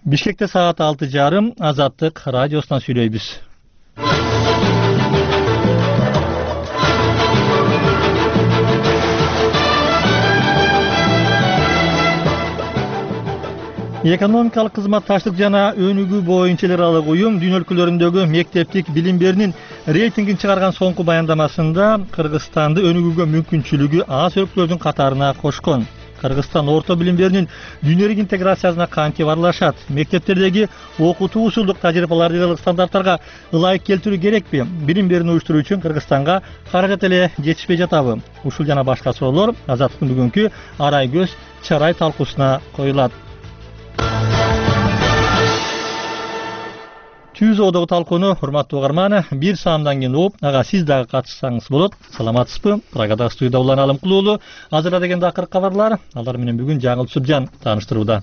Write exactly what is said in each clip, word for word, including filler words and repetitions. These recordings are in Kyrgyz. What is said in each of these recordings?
Бишкекте саат алты жарым Азаттык радиосунан сүйлөйбүз. Экономикалык кызматташтык жана өнүгүү боюнча эл аралык уюм дүйнө өлкөлөрүндөгү мектептик билим берүүнүн рейтингин чыгарган соңку баяндамасында Кыргызстанды өнүгүүгө мүмкүнчүлүгү аз өлкөлөрдүн катарына кошкон. Кыргызстан орто билим берүүнүн дүйнөлүк интеграциясына кантип аралашат? Мектептердеги окутуу усулдук тажрыйбаларды элдик стандарттарга ылайык келтирүү керекпи? Билим берүүнү уюштуруу үчүн Кыргызстанга каражат эле жетишпей жатабы? Ушул жана башка суроолор Азаттыктын бүгүнкү арай көз чарай талкуусуна коюлат. Түзөөдөгү талкууну урматтуу угарман бир саамдан кийин угуп, ага сиз дагы катышсаңыз болот. Саламатсызбы? Прагада студияда Улан Алымкулуулу азырда деген акыркы кабарлар. Алар менен бүгүн Жаңыл Сүбжан тааныштырууда.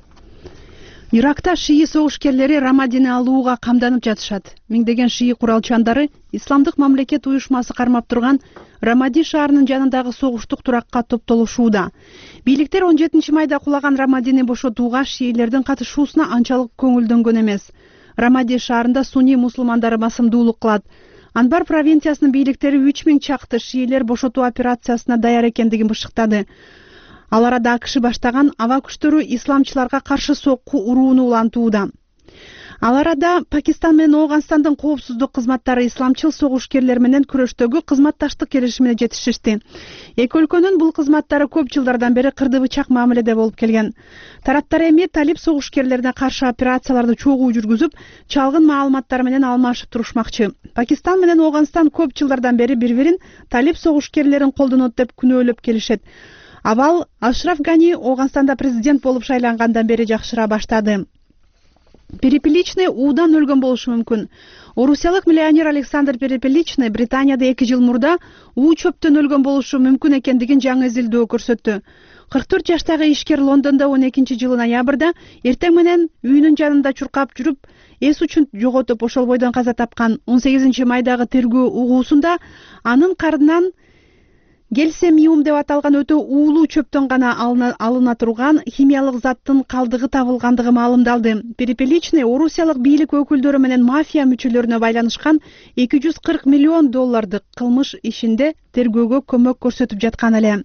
Иракта шии согушкерлери Рамадини алууга камданып жатышат. Миңдеген шии куралчандары Исламдык мамлекет уюшмасы кармап турган Рамади шаарынын жанындагы согуштук туракка топтолушууда. Бийликтер он жетинчи майда кулаган Рамадини бошотууга шиилердин катышуусуна анчалык көңүлдөнгөн эмес. Рамади шаарында сунни мусулмандары басымдуулук кылат. Анбар провинциясынын бийликтери үч миң чакты шиилер бошотуу операциясына даяр экендигин бышыктады. Ал арада АКШ баштаган аба күчтөрү исламчыларга каршы сокку урууну улантууда. Ал арада Пакистан менен Ооганстандын коопсуздук кызматтары исламчыл согушкерлер менен күрөштөгү кызматташтык келишимине жетишишти. Эки өлкөнүн бул кызматтары көп жылдардан бери кырды бычак мамиледе болуп келген. Тараптар эми талип согушкерлерине каршы операцияларды чогуу жүргүзүп, чалгын маалыматтар менен алмашып турушмакчы. Пакистан менен Ооганстан көп жылдардан бери бири-бирин талип согушкерлерин колдонот деп күнөөлөп келишет. Абал Ашраф Гани Ооганстанда президент болуп шайлангандан бери жакшыра баштады. Перепеличный уудан өлгөн болушу мүмкүн. Орусиялык миллионер Александр Перепеличный Британияда эки жыл мурда уу чөптөн өлгөн болушу мүмкүн экендигин жаңы изилдөө көрсөттү. кырк төрт жаштагы ишкер Лондондо он экинчи жылы ноябрда эртең менен үйүнүн жанында чуркап жүрүп, эс учун жоготуп ошол бойдон каза тапкан. он сегизинчи майдагы тергөө угуусунда анын кардынан гельсемиум деп аталган өтө уулуу чөптөн гана алына турган химиялык заттын калдыгы табылгандыгы маалымдалды. Перепеличный Орусиялык бийлик өкүлдөрү менен мафия мүчөлөрүнө байланышкан эки жүз кырк миллион доллардык кылмыш ишинде тергөөгө көмөк көрсөтүп жаткан эле.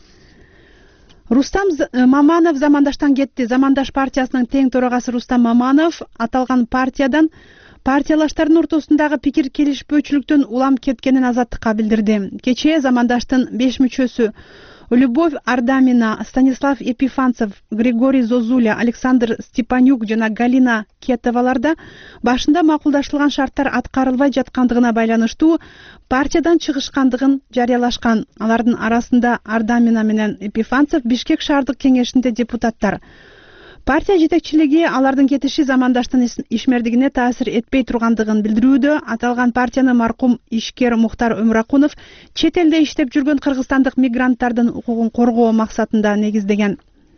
Рустам Маманов замандаштан кетти. Замандаш партиясынын тең төрагасы Рустам Маманов аталган партиядан партиялаштардын ортосундагы пикир келишпөөчүлүктөн улам кеткенин Азаттыкка билдирди. Кечээ замандаштын беш мүчөсү Любовь Ардамина, Станислав Епифанцев, Григорий Зозуля, Александр Степанюк жана Галина Кетоваларда башында макулдашылган шарттар аткарылбай жаткандыгына байланыштуу партиядан чыгышкандыгын жарыялашкан. Алардын арасында Ардамина менен Епифанцев Бишкек шаардык кеңешинде депутаттар. Партия жетекчилиги алардын кетиши замандаштын ишмердигине таасир этпей тургандыгын билдирүүдө. Аталган партияны маркум ишкер Мухтар Өмракунов чет элде иштеп жүргөн кыргызстандык мигранттардын укугун коргоо максатында негиздеген.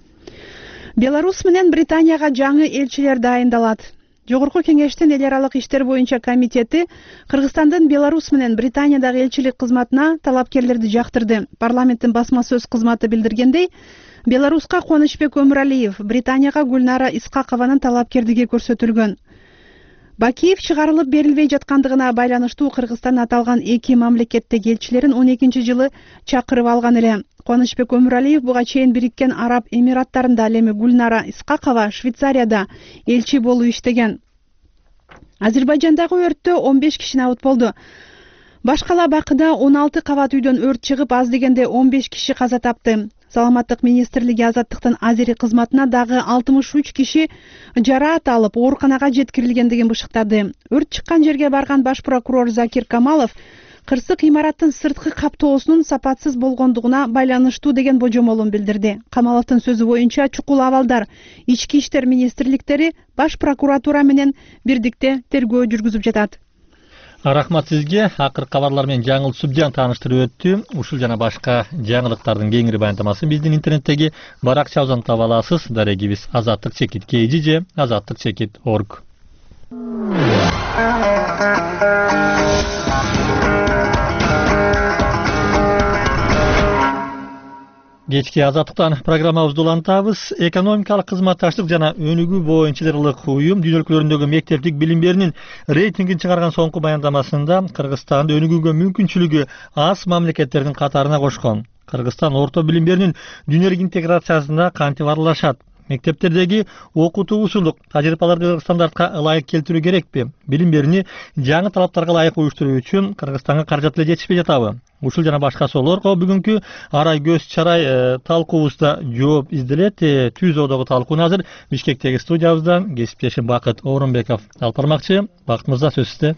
Беларусь менен Британияга жаңы элчилер дайындалат. Жогорку кеңештин эл аралык иштер боюнча комитети Кыргызстандын Беларусь менен Британиядагы элчилик кызматына талапкерлерди жактырды. Парламенттин басма сөз кызматы билдиргендей, Беларуска Кубанычбек Өмүралиев, Британияга Гүлнара Исқақованын талапкердиги көрсөтүлгөн. Бакиев чыгарылып берилбей жаткандыгына байланыштуу Кыргызстан аталган эки мамлекеттеги элчилерин он экинчи жылы чакырып алган эле. Кубанычбек Өмүралиев буга чейин Бириккен Араб Эмираттарында, ал эми Гүлнара Исқақова Швейцарияда элчи болуп иштеген. Азербайжандагы өрттө он беш киши набыт болду. Башкала Бакыда он алты кабат үйдөн өрт чыгып, аз дегенде он беш киши каза тапты. Саламаттык министрлиги Азаттыктын Азери кызматына дагы алтымыш үч киши жараат алып, ооруканага жеткирилгендигин бышыктады. Өрт чыккан жерге барган баш прокурор Закир Камалов кырсык имараттын сырткы каптоосунун сапатсыз болгондугуна байланыштуу деген божомолун билдирди. Камаловдун сөзү боюнча чукул абалдар ички иштер министрликтери баш прокуратура менен бирдикте тергөө жүргүзүп жатат. Рахмат сизге. Акыркы кабарлар менен Жаңыл Сүбжан тааныштырып өттү. Ушул жана башка жаңылыктардын кеңири баяндамасын биздин интернеттеги баракчабыздан таба аласыз. Дарегибиз азаттык чекит kg же азаттык чекит точка орг. Кечки Азаттыктан программабызды улантабыз. Экономикалык кызматташтык жана өнүгүү боюнчалык уюм дүйнө өлкөлөрүндөгү мектептик билим берүүнүн рейтингин чыгарган соңку баяндамасында Кыргызстанды өнүгүүгө мүмкүнчүлүгү аз мамлекеттердин катарына кошкон. Кыргызстан орто билим берүүнүн дүйнөлүк интеграциясына кантип аралашат? Мектептердеги окутуу усулдук тажрыйбаларды стандартка ылайык келтирүү керекпи? Билим берүүнү жаңы талаптарга ылайык уюштуруу үчүн Кыргызстанга каражат эле жетишпей жатабы? Ушул жана башка суроолорго бүгүнкү арай көз чарай талкуубузда жооп изделет. Түз одогу талкууну азыр Бишкектеги студиябыздан кесиптешим Бакыт Орунбеков алып бармакчы. Бакыт мырза, сөз сизде.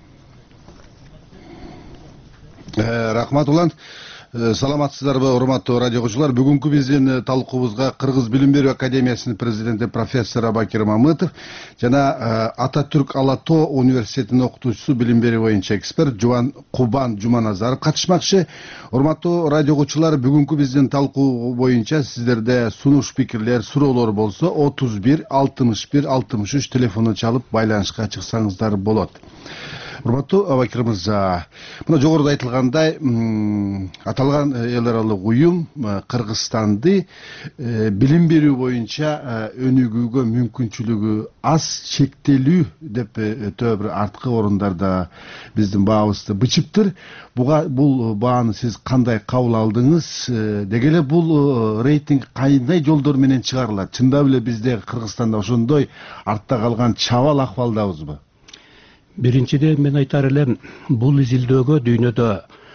Рахмат улан. Саламатсыздарбы, урматтуу радио окуучулар. Бүгүнкү биздин талкуубузга Кыргыз билим берүү академиясынын президенти профессор Абакир Мамытов жана Ататүрк Ала Тоо университетинин окутуучусу, билим берүү боюнча эксперт Жубан Кубан Жуманазаров катышмакчы. Урматтуу радио окуучулар, бүгүнкү биздин талкуу боюнча сиздерде сунуш пикирлер, суроолор болсо отуз бир алтымыш бир алтымыш үч телефону чалып байланышка чыксаңыздар болот. Урматтуу Абакир мырза, мына жогоруда айтылгандай, аталган эл аралык уюм Кыргызстанды билим берүү боюнча өнүгүүгө мүмкүнчүлүгү аз, чектелүү деп өтө бир арткы орундарда биздин баабызды бычыптыр. Буга бул бааны сиз кандай кабыл алдыңыз? Деги эле бул рейтинг кандай жолдор менен чыгарылат? Чындап эле бизде Кыргызстанда ошондой артта калган чабал акыбалдабызбы? Биринчиден мен айтар элем, бул изилдөөгө дүйнөдө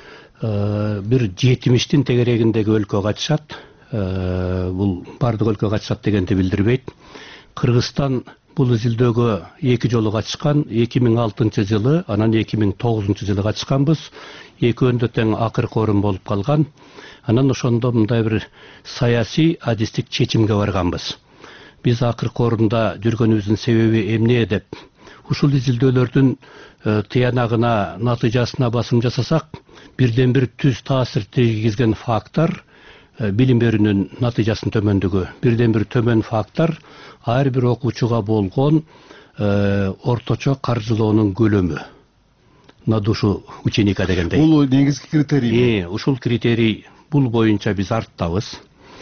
бир жетимиштин тегерегиндеги өлкө катышат. Бул бардык өлкө катышат дегенди билдирбейт. Кыргызстан бул изилдөөгө эки жолу катышкан. эки миң алтынчы жылы, анан эки миң тогузунчу жылы катышканбыз. Экөөндө тең акыркы орун болуп калган. Анан ошондо мындай бир саясий адистик чечимге барганбыз. Биз акыркы орунда жүргөнүбүздүн себеби эмне деп ушул изилдөөлөрдүн тыянагына, натыйжасына басым жасасак, бирден бир түз таасир тийгизген фактор билим берүүнүн натыйжасынын төмөндүгү. Бирден бир төмөн фактор ар бир окуучуга болгон орточо каржылоонун көлөмү. На душу ученика дегендей. Бул негизги критерий. Ушул критерий, бул боюнча биз арттабыз.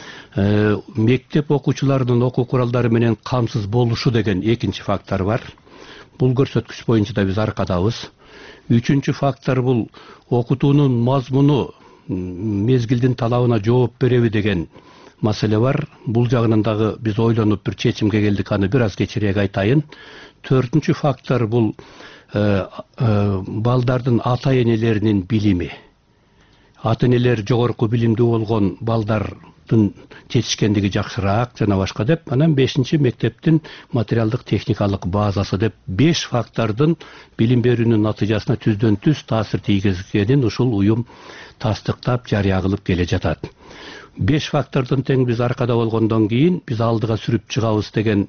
Мектеп окуучуларынын окуу куралдары менен камсыз болушу деген экинчи фактор бар. Бул көрсөткүч боюнча да биз аркадабыз. Үчүнчү фактор бул окутуунун мазмуну мезгилдин талабына жооп береби деген маселе бар. Бул жагынан дагы биз ойлонуп бир чечимге келдик, аны бир аз кечирээк айтайын. Төртүнчү фактор бул балдардын ата энелеринин билими. Ата энелер жогорку билимдүү болгон балдардын жетишкендиги жакшыраак жана башка деп. Анан бешинчи мектептин материалдык техникалык базасы деп беш фактордун билим берүүнүн натыйжасына түздөн түз таасир тийгизгенин ушул уюм тастыктап жарыя кылып келе жатат. Беш фактордун тең биз аркада болгондон кийин биз алдыга сүрүп чыгабыз деген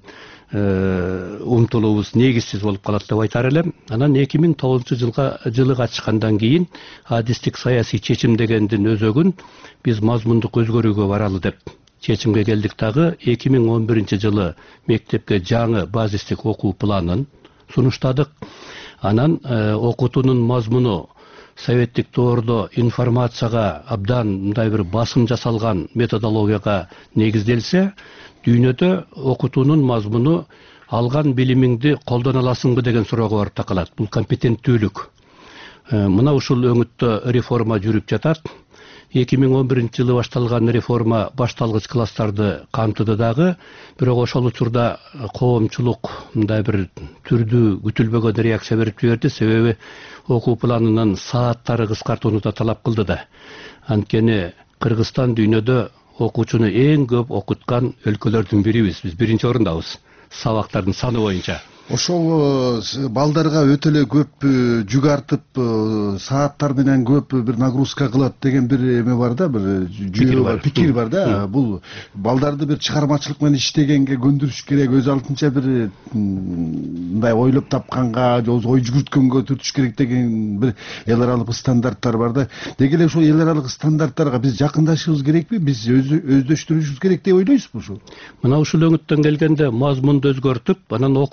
умтулуубуз негизсиз болуп калат деп айтар элем. Анан эки миң тогузунчу жылга жылы катышкандан кийин адистик саясий чечим дегендин өзөгүн биз мазмундук өзгөрүүгө баралы деп чечимге келдик. Дагы эки миң он биринчи жылы мектепке жаңы базистик окуу планын сунуштадык. Анан окутуунун мазмуну советтик доордо информацияга абдан мындай бир басым жасалган методологияга негизделсе, дүйнөдө окутуунун мазмуну алган билимиңди колдоно аласыңбы деген суроого барып такалат. Бул компетенттүүлүк. Мына ушул өңүттө реформа жүрүп жатат. эки миң он биринчи жылы башталган реформа башталгыч класстарды камтыды дагы, бирок ошол учурда коомчулук мындай бир түрдүү күтүлбөгөн реакция берип жиберди. Себеби окуу планынын сааттары кыскартууну да талап кылды да. Анткени Кыргызстан дүйнөдө окуучуну эң көп окуткан өлкөлөрдүн бирибиз. Биз биринчи орундабыз сабактардын саны боюнча. Ошол балдарга өтө эле көп жүк артып, сааттар менен көп бир нагрузка кылат деген бир эме бар да, бир жүйө бар, пикир бар да. Бул балдарды бир чыгармачылык менен иштегенге көндүрүш керек, өз алдынча бир мындай ойлоп тапканга, ой жүгүрткөнгө түртүш керек деген бир эл аралык стандарттар бар да. Деги эле ошол эл аралык стандарттарга биз жакындашыбыз керекпи? Биз өздөштүрүшүбүз керек деп ойлойсузбу ушул? Мына ушул өңүттөн келгенде мазмунду өзгөртүп, анан окутуу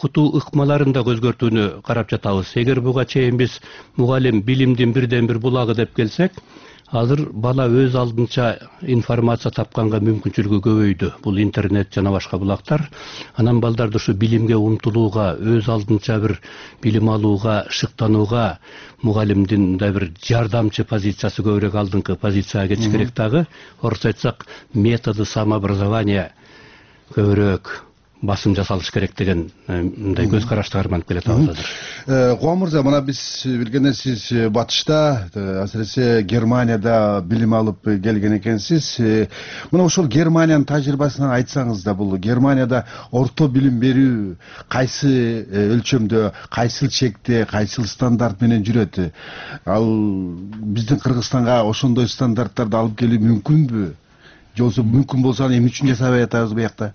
ыкмаларын да өзгөртүүнү карап жатабыз. Эгер буга чейин биз мугалим билимдин бирден бир булагы деп келсек, азыр бала өз алдынча информация тапканга мүмкүнчүлүгү көбөйдү. Бул интернет жана башка булактар. Анан балдарды ушу билимге умтулууга, өз алдынча бир билим алууга, шыктанууга мугалимдин да бир жардамчы позициясы көбүрөөк алдыңкы позицияга кетиш керек дагы. Орусча айтсак, методы самообразования көбүрөөк басым жасалыш керек деген мындай көз карашты карманып келатабыз азыр. Кубан мырза, мына биз билгенден сиз батышта, асыресе Германияда билим алып келген экенсиз. Мына ошол Германиянын тажрыйбасынан айтсаңыз да, бул Германияда орто билим берүү кайсы өлчөмдө, кайсыл чекте, кайсыл стандарт менен жүрөт? Ал биздин Кыргызстанга ошондой стандарттарды алып келүү мүмкүнбү? Же болбосо мүмкүн болсо эмне үчүн жасабай атабыз буякта?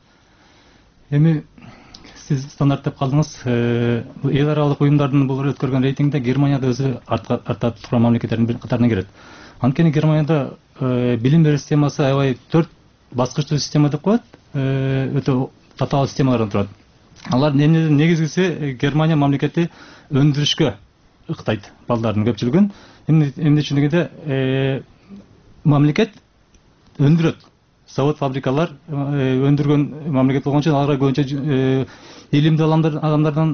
Эми сиз стандарт деп калдыңыз. Эл аралык уюмдардын бул өткөргөн рейтингде Германияда өзү артта турган мамлекеттердин бир катарына кирет. Анткени Германияда билим берүү системасы аябай төрт баскычтуу система деп коет. Өтө татаал системалардан турат. Алар негизгиси Германия мамлекети өндүрүшкө ыктайт балдардын көпчүлүгүн. Эмне үчүн дегенде мамлекет өндүрөт. Завод, фабрикалар өндүргөн мамлекет болгон үчүн аларга көбүнчө илимдүү адамдардан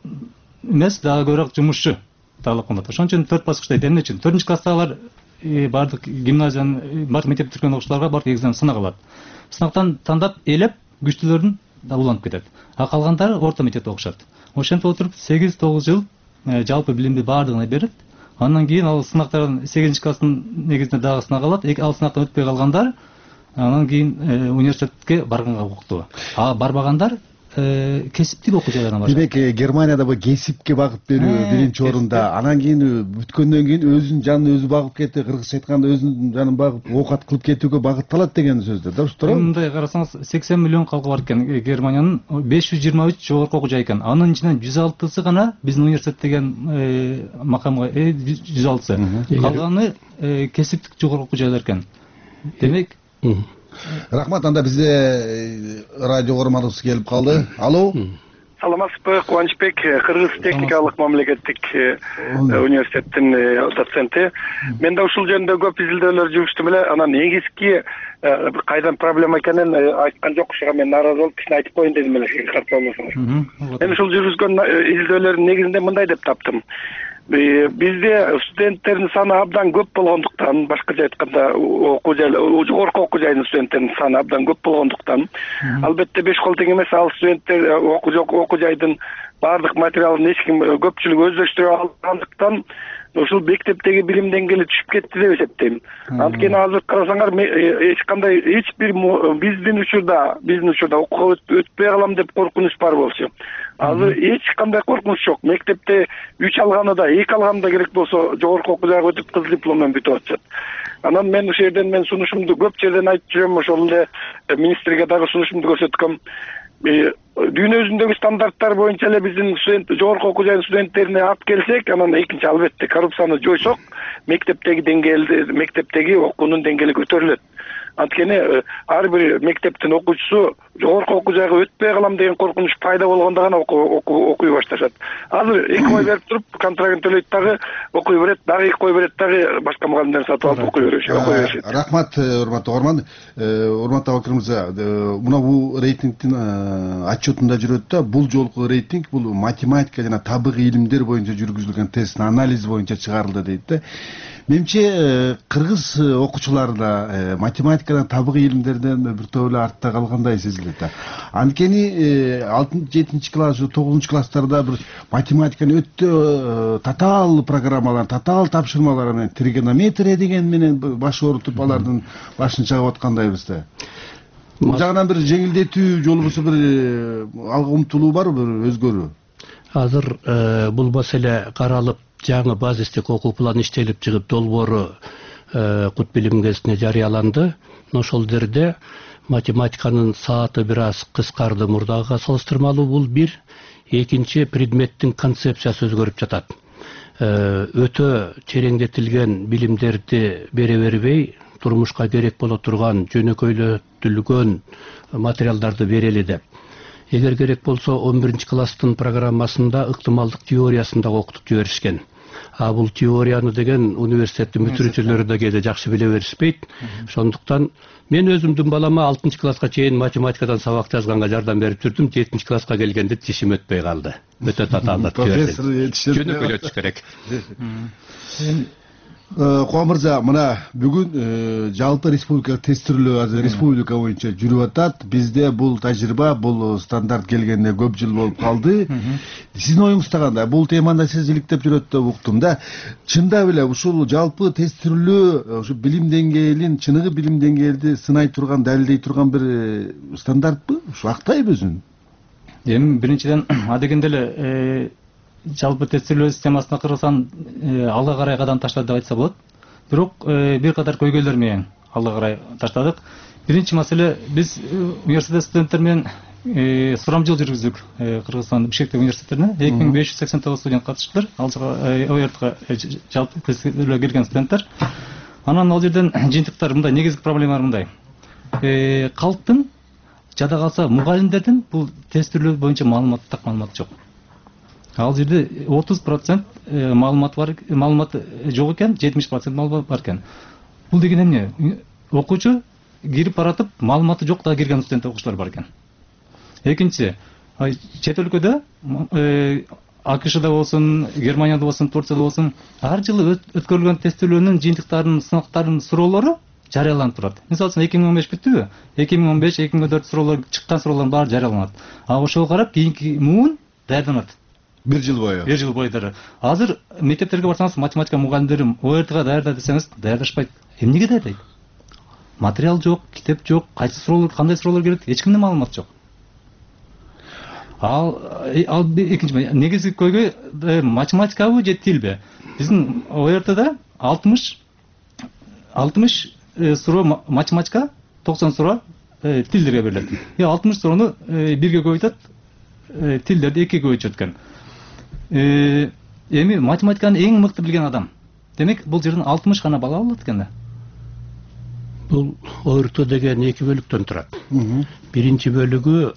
эмес, дагы көбүрөөк жумушчу талап кылынат. Ошон үчүн төрт баскычта эмне үчүн? төртүнчү класстагылар бардык гимназиянын, бардык мектепти бүткөн окуучуларга бардык экзамен сынак алат. Сынактан тандап элеп күчтүүлөрүн уланып кетет. А калгандары орто мектепте окушат. Ошентип отуруп сегиз тогуз жыл жалпы билимди бардыгына берет. Андан кийин ал сынактардан сегизинчи класстын негизинде дагы сынак алат. Ал сынактан өтпөй калгандар анан кийин университетке барганга укуктуу. А барбагандар кесиптик окуу жайларына барат. Демек, Германияда бу кесипке багып берүү биринчи орунда. Анан кийин бүткөндөн кийин өзүнүн жанын өзү багып кетти, кыргызча айтканда өзүнүн жанын багып оокат кылып кетүүгө багытталат деген сөздөр. Дурус туурабы? Мындай карасаңыз, сексен миллион калкы бар экен Германиянын, беш жүз жыйырма үч жогорку окуу жай экен. Анын ичинен жүз алтысы гана биздин университет деген макамга жүз алтысы. Калганы кесиптик жогорку окуу жайлар экен. Демек, рахмат. Анда бизде радио көрмөдүбүз келип калды. Алло. Саламатсызбы, Кубанычбек, Кыргыз техникалык мамлекеттик университеттин доценти. Мен да ушул жөнүндө көп изилдөөлөр жүргүздүм эле. Анан негизги кайдан проблема экенин айткан жок, ушуга мен нааразы болуп кичине айтып коеюн дедим эле, картып болсоңуз. Мен ушул жүргүзгөн изилдөөлөрдүн негизинде мындай деп таптым. Бизде студенттердин саны абдан көп болгондуктан, башкача айтканда окуу жай, жогорку окуу жайдын студенттеринин саны абдан көп болгондуктан, албетте беш кол тең эмес, ал студенттер окуу жайдын баардык материалын эч ким көпчүлүк өздөштүрө алгандыктан ушул мектептеги билим деңгээли түшүп кетти деп эсептейм. Анткени азыр карасаңар, эч кандай эч бир биздин учурда, биздин учурда окууга өтпөй калам деп коркунуч бар болчу. Азыр эч кандай коркунуч жок. Мектепте үч алганы да, эки алганы да керек болсо жогорку окуу жайга өтүп кызыл диплом менен бүтүп атышат. Анан мен ушул жерден мен сунушумду көп жерден айтып жүрөм, ошол эле министрге дагы сунушумду көрсөткөм. Дүйнө жүзүндөгү стандарттар боюнча эле биздин студент жогорку окуу жайдын студенттерине алып келсек, анан экинчи албетте коррупцияны жойсок, мектептеги деңгээлди, мектептеги окуунун деңгээли көтөрүлөт. Анткени ар бир мектептин окуучусу жогорку окуу жайга өтпөй калам деген коркунуч пайда болгондо гана окуй башташат. Азыр эки ой берип туруп, контрагын төлөйт дагы окуй берет, дагы эки ой берет дагы башка мугалимдерди сатып алып окуй беришет. Рахмат, урматтуу угарман. Урматтуу Абакир мырза, мына бул рейтингдин отчетунда жүрөт да, бул жолку рейтинг бул математика жана табигый илимдер боюнча жүргүзүлгөн тесттин анализи боюнча чыгарылды дейт да. Менимче кыргыз окуучулары да математикадан, табигый илимдерден бир топ эле артта калгандай сезилет да. Анткени алтынчы, жетинчи класс, тогузунчу класстарда бир математиканын өтө татаал программалар, татаал тапшырмалар менен тригонометрия деген менен баш оорутуп алардын башын чагып аткандайбыз да. Бул жагынан бир жеңилдетүү же болбосо бир алга умтулуу барбы, бир өзгөрүү? Азыр бул маселе каралып, жаңы базистик окуу планы иштелип чыгып, долбоору Кут билим гезитине жарыяланды. Ошол жерде математиканын сааты бир аз кыскарды мурдагыга салыштырмалуу, бул бир. Экинчи, предметтин концепциясы өзгөрүп жатат. Өтө тереңдетилген билимдерди бере бербей, турмушка керек боло турган жөнөкөйлөтүлгөн материалдарды берели деп. эгер керек болсо он биринчи класстын программасында ыктымалдык теориясын дагы окутуп жиберишкен. А бул теорияны деген университеттин бүтүрүүчүлөрү да кээде жакшы биле беришпейт. Ошондуктан мен өзүмдүн балама алтынчы класска чейин математикадан сабак жазганга жардам берип жүрдүм. жетинчи класска келгенде тишим өтпөй калды. Өтө татаалдап профессор жөнөкөй керек. Кубан мырза, мына бүгүн жалпы республикалык тестирлөө азыр республика боюнча жүрүп атат. Бизде бул тажрыйба, бул стандарт келгенине көп жыл болуп калды. Сиздин оюңузда кандай? Бул темада сиз иликтеп жүрөт деп уктум да. Чында эле ушул жалпы тестирлөө ушу билим деңгээлин, чыныгы билим деңгээлди сынай турган, далилдей турган бир стандартпы? Ушу актайбы өзүн? Эми биринчиден адегенде эле жалпы тестирлөө системасына Кыргызстан алга карай кадам таштады деп айтса болот. Бирок бир катар көйгөйлөр менен алга карай таштадык. Биринчи маселе, биз университет студенттер менен сурамжыл жүргүздүк Кыргызстан Бишкектеги университеттерине. эки миң беш жүз сексен тогуз студент катышыптыр. Ал о эр тга жалпы тестирлөө келген студенттер. Анан ал жерден жыйынтыктар мындай, негизги проблемалар мындай. Калктын жада калса мугалимдердин бул тестирлөө боюнча маалымат, так маалымат жок. Ал жерде отуз процент маалымат бар, маалымат жок экен, жетимиш процент маалымат бар экен. Бул деген эмне? Окуучу кирип баратып, маалыматы жок да кирген студент окуучулар бар экен. Экинчи, чет өлкөдө АКШда болсун, Германияда болсун, Турцияда болсун, ар жылы өткөрүлгөн тестирлөөнүн жыйынтыктарынын, сынактарынын суроолору жарыяланып турат. Мисалы үчүн эки миң он беш бүттүбү? эки миң он беш эки миң он төрт суроолор чыккан суроолордун баары жарыяланат. А ошого карап кийинки муун даярданат. Бир жыл бою. Бир жыл бою дары. Азыр мектептерге барсаңыз, математика мугалимдери о эр тга даярда десеңиз, даярдашпайт. Эмнеге даярдайт? Материал жок, китеп жок, кайсы суроолор, кандай суроолор келет, эч кимде маалымат жок. Ал ал экинчи негизги көйгөй математикабы же тилби? Биздин о эр тда алтымыш суроо математика, токсон суроо тилдерге берилет. И алтымыш суроону бирге көбөйтөт, тилдерди экиге көбөйтүшөт экен. Эми математиканы эң мыкты билген адам. Демек, бул жерден алтымыш гана бала болот экен да. Бул о эр тэ деген эки бөлүктөн турат. Биринчи бөлүгү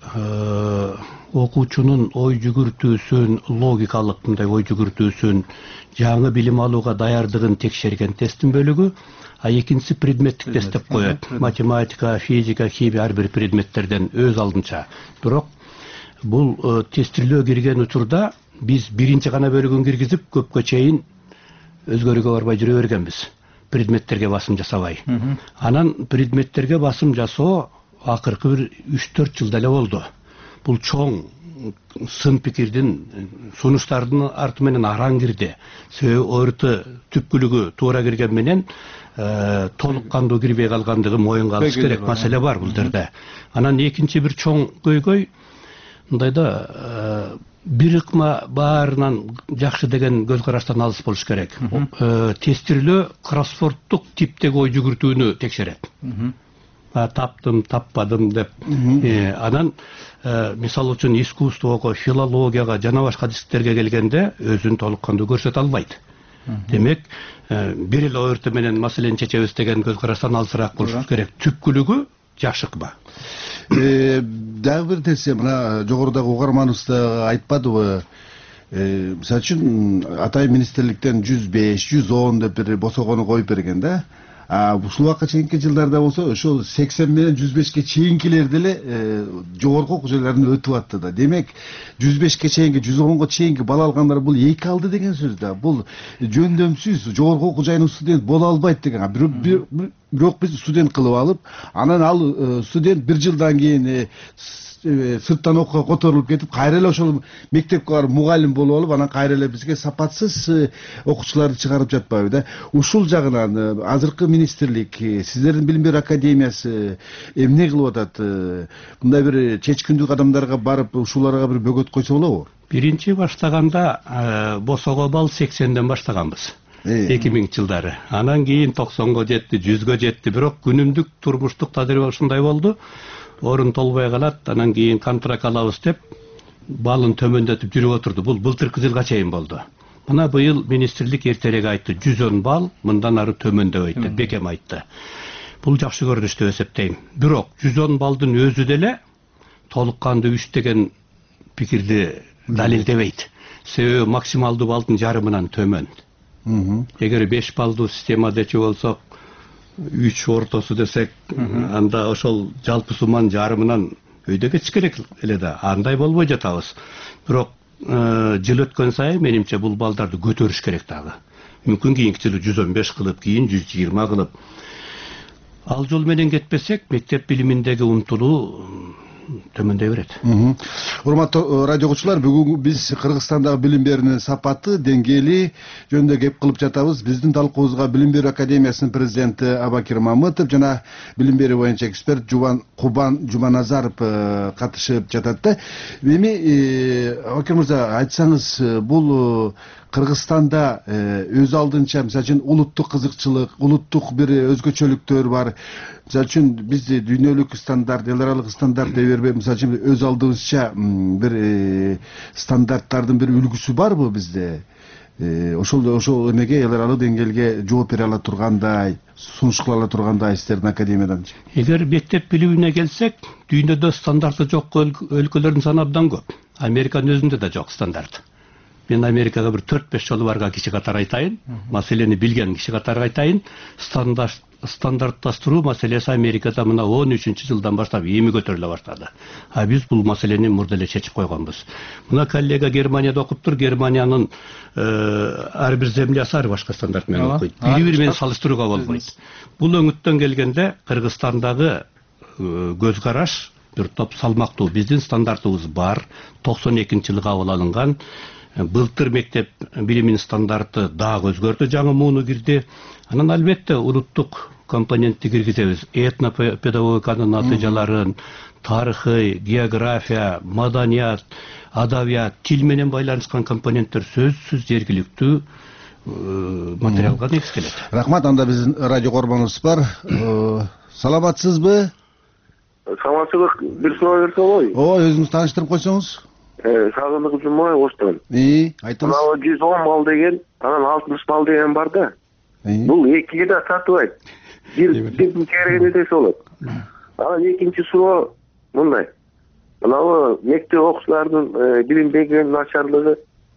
окуучунун ой жүгүртүүсүн, логикалык мындай ой жүгүртүүсүн, жаңы билим алууга даярдыгын текшерген тесттин бөлүгү, а экинчиси предметтик тест деп коет. Математика, физика, химия ар бир предметтерден өз алдынча. Бирок бул тестирлөө кирген учурда биз биринчи гана бөлүгүн киргизип, көпкө чейин өзгөрүүгө барбай жүрө бергенбиз. Предметтерге басым жасабай. Анан предметтерге басым жасоо акыркы бир үч төрт жылда эле болду. Бул чоң сын пикирдин, сунуштардын арты менен араң кирди. Себеби о эр тэ түпкүлүгү туура кирген менен толук кандуу кирбей калгандыгы моюнга алыш керек. Маселе бар бул жерде. Анан экинчи бир чоң көйгөй мындайда бир ыкма баарынан жакшы деген көз караштан алыс болуш керек. Тестирлөө кроссвордтук типтеги ой жүгүртүүнү текшерет. Таптым, таппадым деп. Анан мисалы үчүн искусствого, филологияга жана башка дисциплинтерге келгенде өзүн толук кандуу көрсөтө албайт. Демек, бир эле о эр тэ менен маселени чечебиз деген көз караштан алысыраак болуш керек. Түпкүлүгү жакшы ыкма. Дагы бир нерсе, мына жогорудагы угарманыбыз да айтпадыбы? Мисалы үчүн Атайын министрликтен жүз беш, жүз он деп бир босогону коюп берген да. А ушул убакка чейинки жылдарда болсо, ошол сексен менен жүз бешке чейинкилер деле жогорку окуу жайлардан өтүп атты да. Демек, жүз бешке чейинки, жүз онго чейинки бала алгандар бул эки алды деген сөз да. Бул жөндөмсүз жогорку окуу жайынын студент боло албайт деген. Бирок биз студент кылып алып, анан ал студент бир жылдан кийин сырттан окууга которулуп кетип, кайра эле ошол мектепке барып мугалим болуп алып, анан кайра эле бизге сапатсыз окуучуларды чыгарып жатпайбы да. Ушул жагынан азыркы министрлик, сиздердин билим берүү академиясы эмне кылып атат? Мындай бир чечкиндүү кадамдарга барып, ушуларга бир бөгөт койсо болобу? Биринчи баштаганда босого балл сексенден баштаганбыз. эки миңинчи жылдары. Анан кийин токсонго жетти, жүзгө жетти. Бирок күнүмдүк турмуштук тажрыйба ушундай болду. Орун толбой калат, анан кийин контракт алабыз деп балын төмөндөтүп жүрүп отурду. Бул былтыркы жылга чейин болду. Мына быйыл министрлик эртерээк айтты, жүз он балл мындан ары төмөндөбөйт деп бекем айтты. Бул жакшы көрүнүш деп эсептейм. Бирок жүз он балдын өзү деле толук кандуу үч деген пикирди далилдебейт. Себеби максималдуу баллдын жарымынан төмөн. Эгер беш баллдуу системадачы болсок, үч ортосу десек, анда ошол жалпы сумманын жарымынан өйдө кетиш керек эле да. Андай болбой жатабыз. Бирок жыл өткөн сайын менимче бул балдарды көтөрүш керек дагы. Мүмкүн кийинки жылы жүз он беш кылып, кийин жүз жыйырма кылып. Ал жол менен кетпесек, мектеп билиминдеги умтулуу төмөндөй берет. Урматтуу радио угуучулар, бүгүн биз Кыргызстандагы билим берүүнүн сапаты, деңгээли жөнүндө кеп кылып жатабыз. Биздин талкуубузга Билим берүү академиясынын президенти Абакир Мамытов жана билим берүү боюнча эксперт Жубан Кубан Жуманазаров катышып жатат да. Эми Абакир мырза, айтсаңыз, бул Кыргызстанда өз алдынча, мисалы үчүн, улуттук кызыкчылык, улуттук бир өзгөчөлүктөр бар. Мисалы үчүн, биз дүйнөлүк стандарт, эл аралык стандарт дей бербей, мисалы үчүн, өз алдыбызча бир стандарттардын бир үлгүсү барбы бизде? Ошол ошол эмеге, эл аралык деңгээлге жооп бере ала тургандай, сунуш кыла ала тургандай сиздердин академиядан? Эгер мектеп билимине келсек, дүйнөдө стандарты жок өлкөлөрдүн саны абдан көп. Американын өзүндө да жок стандарт. Мен Америкага бир төрт беш жолу барган киши катары айтайын, маселени билген киши катары айтайын, стандартташтыруу маселеси Америкада мына он үчүнчү жылдан баштап эми көтөрүлө баштады. А биз бул маселени мурда эле чечип койгонбуз. Мына коллега Германияда окуптур, Германиянын ар бир землясы ар башка стандарт менен окуйт. Бири-бири менен салыштырууга болбойт. Бул өңүттөн келгенде Кыргызстандагы көз караш бир топ салмактуу. Биздин стандартыбыз бар, токсон экинчи жылы кабыл алынган. Былтыр мектеп билиминин стандарты дагы өзгөрдү, жаңы мууну кирди. Анан албетте улуттук компонентти киргизебиз. Этнопедагогиканын натыйжаларын, тарыхый, география, маданият, адабият, тил менен байланышкан компоненттер сөзсүз жергиликтүү материалга негизделет. Рахмат, анда биздин радио корбонубуз бар. Саламатсызбы? Саламатсыздык, бир суроо берсе болобу? О, өзүңүз тааныштырып койсоңуз. Сагындык Жумабаев Оштон. И, айтыңыз. Мына жүз он балл деген, анан алтымыш балл деген бар да. Бул экиге да тартыбайт. Бир бир керегин десе болот. Анан экинчи суроо мындай. Мына мектеп окуучулардын билим деңгээлинин начарлыгы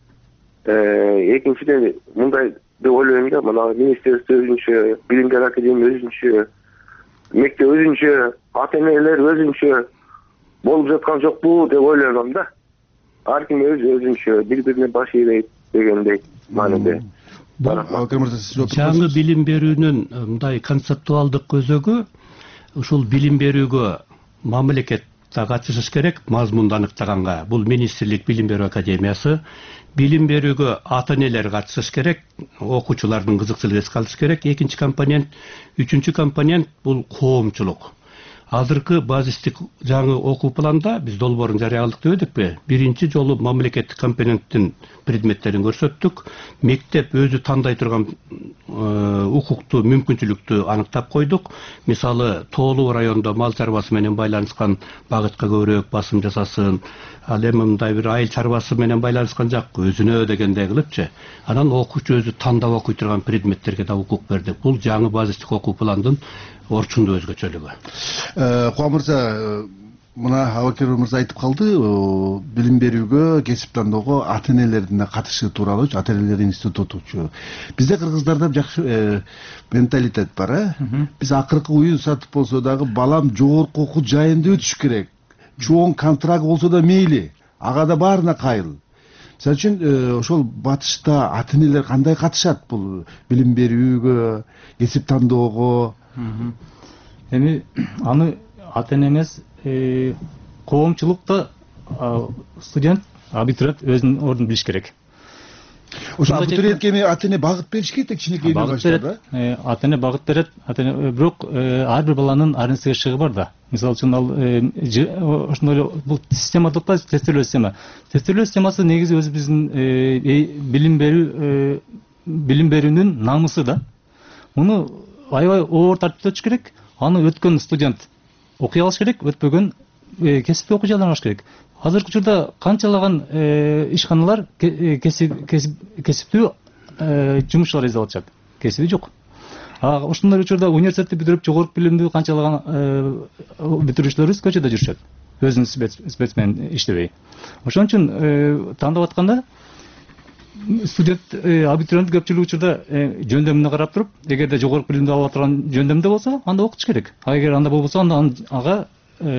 экинчиден мындай деп ойлойм да, мына министрликте өзүнчө, билим берүү академия өзүнчө, мектеп өзүнчө, ата-энелер өзүнчө болуп жаткан жокпу деп ойлойм да. Ар ким өз өзүнчө, бири-бирине баш ийбейт дегендей мааниде. Жаңы билим берүүнүн мындай концептуалдык көзөгү ушул билим берүүгө мамлекет катышыш керек, мазмунду аныктаганга. Бул министрлик билим берүү академиясы. Билим берүүгө ата-энелер катышыш керек, окуучулардын кызыкчылыгы эске алыш керек. Экинчи компонент, үчүнчү компонент бул коомчулук. Азыркы базистик жаңы окуу планда биз долбоорун жарыяладык дебедикпи? Биринчи жолу мамлекеттик компоненттин предметтерин көрсөттүк. Мектеп өзү тандай турган укуктуу мүмкүнчүлүктү аныктап койдук. Мисалы, тоолуу райондо мал чарбасы менен байланышкан багытка көбүрөөк басым жасасын. Ал эми мындай бир айыл чарбасы менен байланышкан жак өзүнө дегендей кылыпчы. Анан окуучу өзү тандап окуй турган предметтерге да укук бердик. Бул жаңы базистик окуу пландын орчундуу өзгөчөлүгү. Кубан мырза, мына Абакир мырза айтып калды, билим берүүгө, кесип тандоого ата-энелердин катышы тууралуу, ата-энелер институтучу. Бизде кыргыздарда жакшы менталитет бар, э? Биз акыркы уюн сатып болсо дагы балам жогорку окуу жайында өтүш керек. Чоң контракт болсо да мейли, ага да баарына кайыл. Мисалы үчүн, ошол батышта ата-энелер кандай катышат бул билим берүүгө, кесип тандоого? Эми аны ата-эне эмес, коомчулукта студент, абитуриент өзүнүн ордун билиш керек. Ошо абитуриентке эми ата-эне багыт бериш керек, кичинекейинен баштап, э? Ата-эне багыт берет, ата-эне бирок ар бир баланын ар нерсеге шыгы бар да. Мисалы үчүн ал ошондой бул система да, тестирөө система. Тестирөө системасы негизи өзү биздин билим берүү билим берүүнүн намысы да. Муну аябай оор тартипте өтүш керек. Аны өткөн студент окуй алыш керек, өтпөгөн кесиптик окуу жайланып алыш керек. Азыркы учурда канчалаган ишканалар кесиптүү жумушчулар издеп атышат. Кесиби жок. Ошондой учурда университетти бүтүрүп жогорку билимдүү канчалаган бүтүрүүчүлөрүбүз көчөдө жүрүшөт. өзүнүн сүбөтү менен иштебей. Ошон үчүн тандап атканда студент абитуриент көпчүлүк учурда жөндөмүнө карап туруп, эгерде жогорку билимди алып турган жөндөмдө болсо, анда окутуш керек. А эгер анда болбосо, анда ага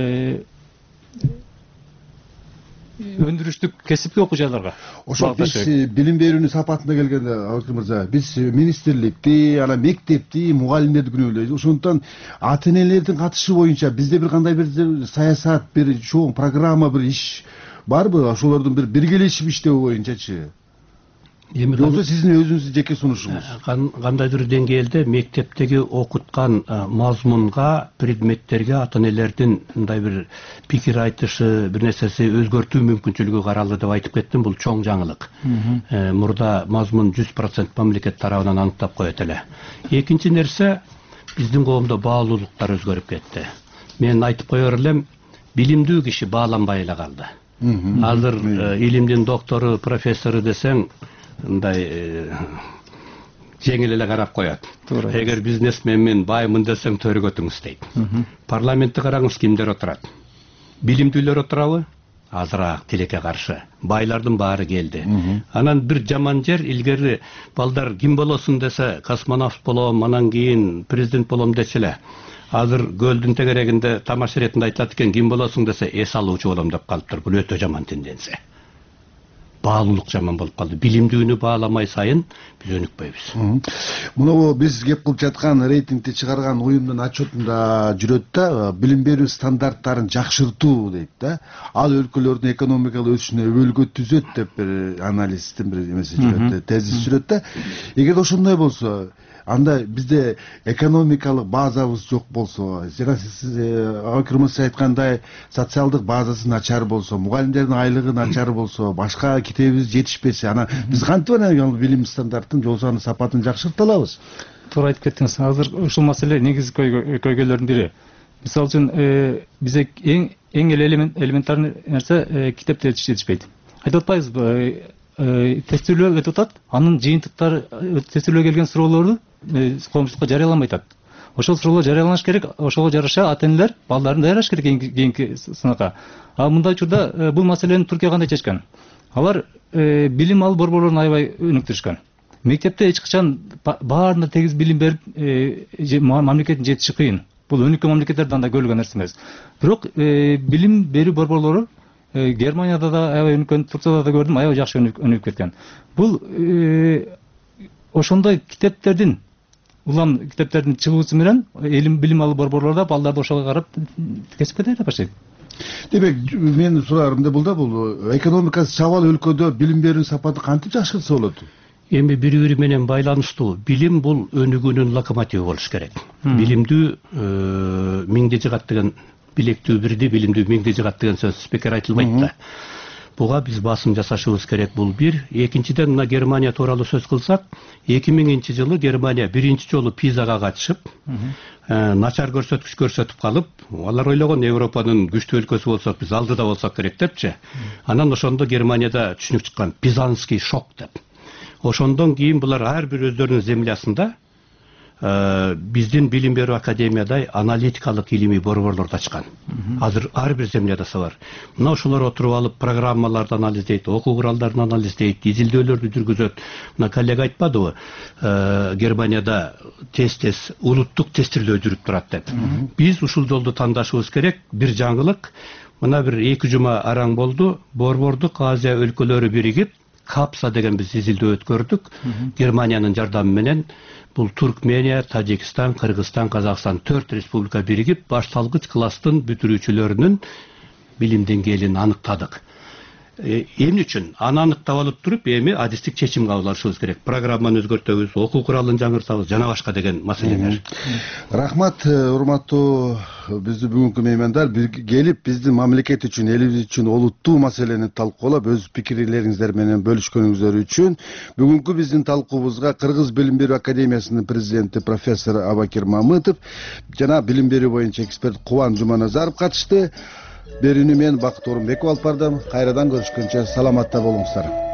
өндүрүштүк кесипти окуу жайларга. Ошо биз билим берүүнүн сапатына келгенде, Абакир мырза, биз министрликти, анан мектепти, мугалимдерди күнөөлөйбүз. Ошондуктан ата-энелердин катышы боюнча бизде бир кандай бир саясат, бир чоң программа, бир иш барбы? Ошолордун бир биргелешип иштөө боюнчачы? Эми болсо сиздин өзүңүздүн жеке сунушуңуз. Кандайдыр деңгээлде мектептеги окуткан мазмунга, предметтерге ата-энелердин мындай бир пикир айтышы, бир нерсеси өзгөртүү мүмкүнчүлүгү каралды деп айтып кеттим. Бул чоң жаңылык. Мурда мазмун жүз процент мамлекет тарабынан аныктап коет эле. Экинчи нерсе, биздин коомдо баалуулуктар өзгөрүп кетти. Мен айтып коер элем, билимдүү киши бааланбай эле калды. Азыр илимдин доктору, профессору десең, мындай жеңил эле карап коет. Эгер бизнесменмин, баймын десең төрөгөтүңүз дейт. Парламентти караңыз, кимдер отурат? Билимдүүлөр отурабы? Азыраак, тилекке каршы. Байлардын баары келди. Анан бир жаман жер, илгери балдар ким болосуң десе, космонавт болом, анан кийин президент болом дечи эле. Азыр көлдүн тегерегинде тамаш иретинде айтылат экен, ким болосуң десе, эс алуучу болом деп калыптыр. Бул өтө жаман тенденция. Баалуулук жаман болуп калды. Билимдүүнү бааламай сайын биз өнүкпөйбүз. Муну биз кеп кылып жаткан рейтингди чыгарган уюмдун отчетунда жүрөт да, билим берүү стандарттарын жакшыртуу дейт да. Ал өлкөлөрдүн экономикалык өсүшүнө өбөлгө түзөт деп бир анализдин бир эмеси жүрөт, тезис жүрөт да. Эгер ошондой болсо, анда бизде экономикалык базабыз жок болсо, жана сиз Абакир мырза айткандай социалдык базасы начар болсо, мугалимдердин айлыгы начар болсо, башка китебибиз жетишпесе, анан биз кантип анан билим стандартын, жол санын сапатын жакшырта алабыз? Туура айтып кеттиңиз. Азыр ушул маселе негизги көйгөйлөрдүн бири. Мисалы үчүн бизде эң эң эле элементарный нерсе китепте жетишпейт. Айтып атпайбызбы? Тестилөө өтүп атат, анын жыйынтыктары, тестилөө келген суроолорду коомчулукка жарыяламай атат. Ошол суроолор жарыяланыш керек, ошого жараша ата-энелер балдарын даярдаш керек кийинки сынакка. А мындай учурда бул маселени Түркия кандай чечкен? Алар билим алуу борборлорун аябай өнүктүрүшкөн. Мектепте эч качан баарына тегиз билим берип мамлекеттин жетиши кыйын. Бул өнүккөн мамлекеттерде андай көрүлгөн нерсе эмес. Бирок билим берүү борборлору Германияда да аябай өнүккөн, Турцияда да көрдүм, аябай жакшы өнүгүп кеткен. Бул ошондой китептердин, улам китептердин чыгуусу менен билим алуу борборлордо балдарды ошого карап кесипке даярдап баштайт. Демек, менин суроорум бул да, бул экономикасы чабал өлкөдө билим берүүнүн сапаты кантип жакшыртса болот? Эми бири-бири менен байланыштуу. Билим бул өнүгүүнүн локомотиви болуш керек. Билимдүү миңди жыгат деген, билектүү бирди, билимдүү миңди жыгат деген сөз спикер айтылбайт да. Буга биз басым жасашыбыз керек, бул бир. Экинчиден, мына Германия тууралуу сөз кылсак, эки миңинчи жылы Германия биринчи жолу пизага катышып, начар көрсөткүч көрсөтүп калып, алар ойлогон Европанын күчтүү өлкөсү болсок, биз алдыда болсок керек депчи. Анан ошондо Германияда түшүнүк чыккан, пизанский шок деп. Ошондон кийин булар ар бир өздөрүнүн землясында биздин билим берүү академиядай аналитикалык илимий борборлорду ачкан. Азыр ар бир земляда бар. Мына ошолор отуруп алып программаларды анализдейт, окуу куралдарын анализдейт, изилдөөлөрдү жүргүзөт. Мына коллега айтпадыбы, Германияда тез-тез улуттук тестирлөө жүрүп турат деп. Биз ушул жолду тандашыбыз керек. Бир жаңылык, мына бир эки жума араң болду, Борбордук Азия өлкөлөрү биригип Капса деген биз изилдөө өткөрдүк. Германиянын жардамы менен бул Туркмения, Тажикстан, Кыргызстан, Казакстан төрт республика биригип башталгыч класстын бүтүрүүчүлөрүнүн билим деңгээлин аныктадык. Эмне үчүн? Аны аныктап алып туруп, эми адистик чечим кабыл алышыбыз керек. Программаны өзгөртөбүз, окуу куралын жаңыртабыз, жана башка деген маселелер. Рахмат, урматтуу биздин бүгүнкү меймандар, келип биздин мамлекет үчүн, элибиз үчүн олуттуу маселени талкуулап, өз пикирлериңиздер менен бөлүшкөнүңүздөр үчүн бүгүнкү биздин талкуубузга Кыргыз билим берүү академиясынын президенти профессор Абакир Мамытов жана билим берүү боюнча эксперт Кубан Жуманазаров катышты. Берүүнү мен Бакыт Орунбеков алып бардым. Кайрадан көрүшкөнчө саламатта болуңуздар.